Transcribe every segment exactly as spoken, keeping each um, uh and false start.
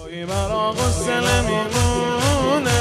توی برا غصه نمیمونه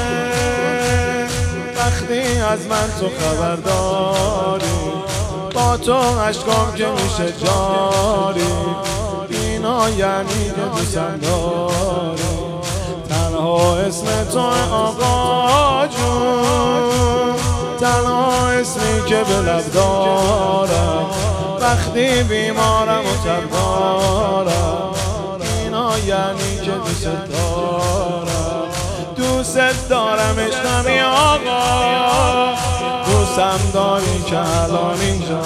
وقتی از من تو خبر داری، با تو عشقام که میشه جاری، اینا یعنی که دوستم داری. تنها اسم تو آقا جون، تنها اسمی که به لب دارم وقتی بیمارم و تب دارم، اینا یعنی که دوست دارم. دوست دارم عشقمی آقا، دوستم داری که الان اینجا.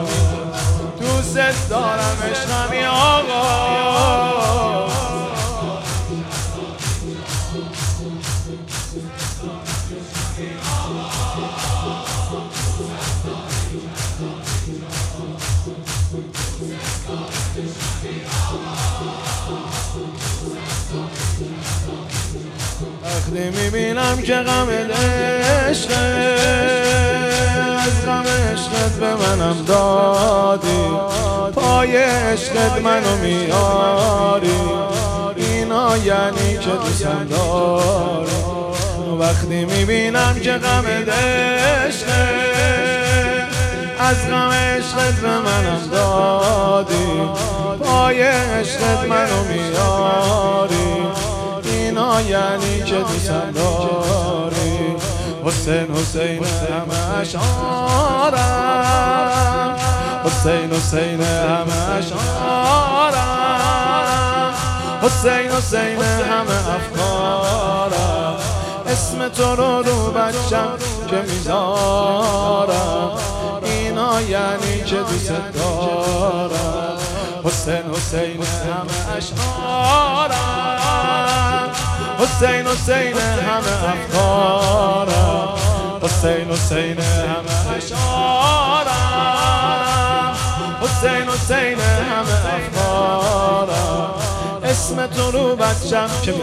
دوست دارم عشقمی آقا، وقتی میبینم که غم عشقت، از غم عشقت به منم دادی، پای عشقت منو میاری، اینا یعنی که دوستم داری. وقتی میبینم که غم عشقت، از غم عشقت به منم دادی، پای عشقت منو میاری، اینا یعنی که دوستم داری. حسین حسین همه اشعارم، حسین حسین همه اشعارم، حسین حسین همه افکارم، اسم تو رو رو بچم که میذارم، اینا یعنی که دوست دارم. حسین حسین همه اشعارم، حسین حسین همه افکارم، حسین حسین همه اشعارم، حسین حسین همه افکارم، اسم تو رو بچم که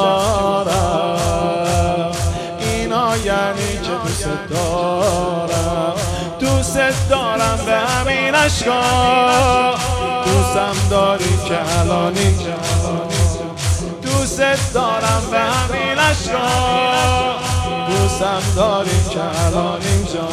میذارم، اینا یعنی که دوست دارم. دوست دارم به همین عشقا، دوستم داری که الان اینجا. دوست دارم به همین عشقا، دوستم داری که الان اینجا.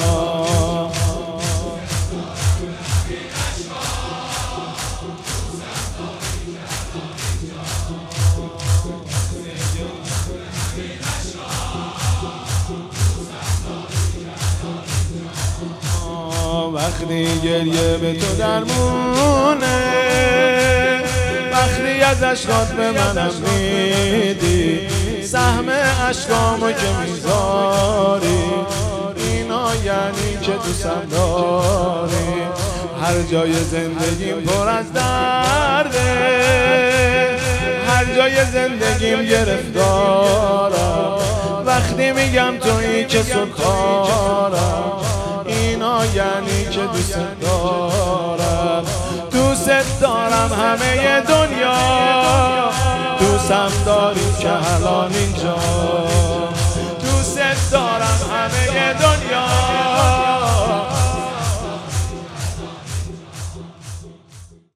وقتی گریه به تو درمونه، وقتی از عشقات به منم میدی، سهم عشقامو که میذاری، اینا یعنی که دوستم داری. هر جای زندگیم پر از درده، هر جای زندگیم گرفتارم، وقتی میگم تویی که سلطانم، اینا یعنی که دوست دارم. دوست دارم همه دنیا، دوستم داری که الان اینجا. دوست دارم همه دنیا،